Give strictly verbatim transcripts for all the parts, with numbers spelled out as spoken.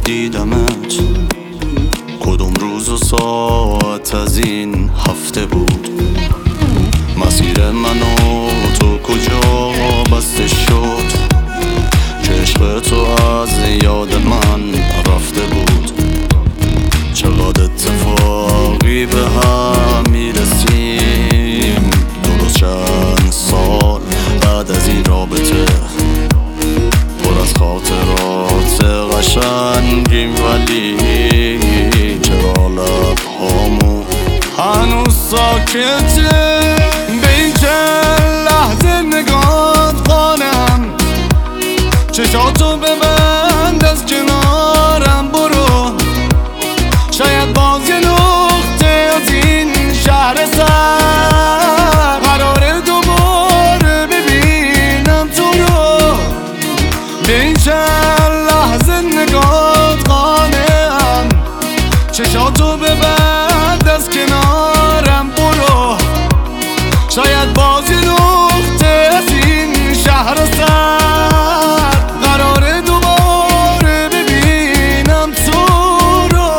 دیدمت، کدوم روز و ساعت از این هفته بود؟ مسیر من و تو کجا بسته شد که عشق تو از یاد من رفته بود؟ چقدر اتفاقی به هم میرسیم درست چند سال بعد از این رابطه، پر از خاطرات قشنگیم ولی چرا لبهامو هنوز ساکته؟ به این چند لحظه نگات قانم، چشاتو ببند از کنارم برو، شاید باز یه نقطه از این شهر سر قراره دوباره ببینم تو رو. به این چند لحظه نگات قانم، چشاتو ببند از کنارم برو، شاید باز یه نقطه از این شهر سر قراره دوباره ببینم تو رو.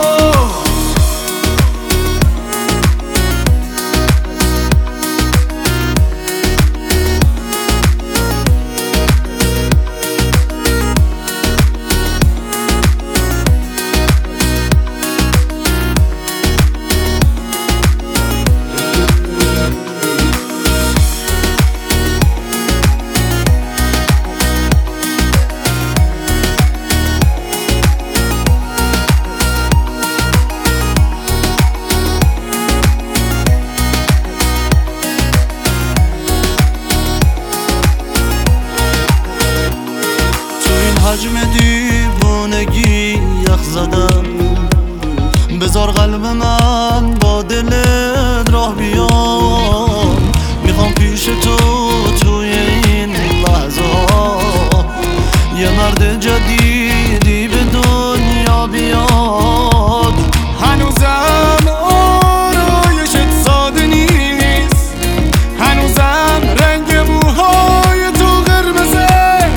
حجم دیوانگی یخ زدم، بذار قلب من با دلت راه بیام، میخوام پیش تو توی این لحظه یه مرد جدیدی به دنیا بیاد. هنوزم آرایشت ساده نیست، هنوزم رنگ موهای تو قرمزه،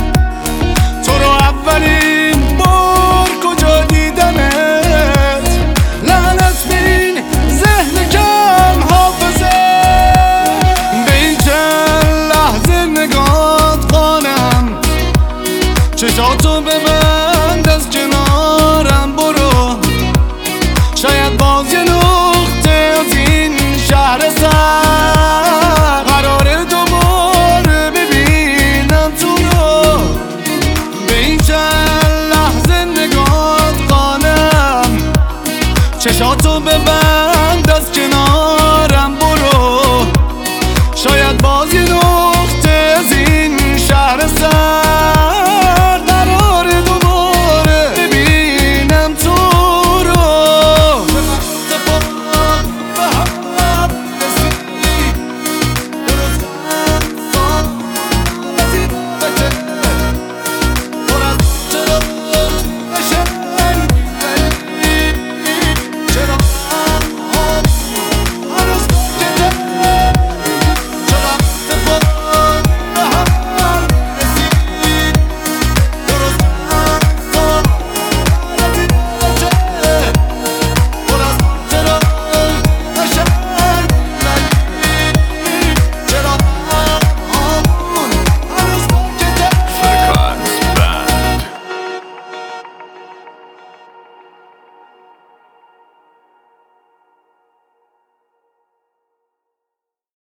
اولین بار کجا دیدمت، لعنت به این ذهن کم حافظه. به این چند لحظه نگات قانم، چشاتو ببند از کنارم برو، شاید باز یه نقطه از این شهر سر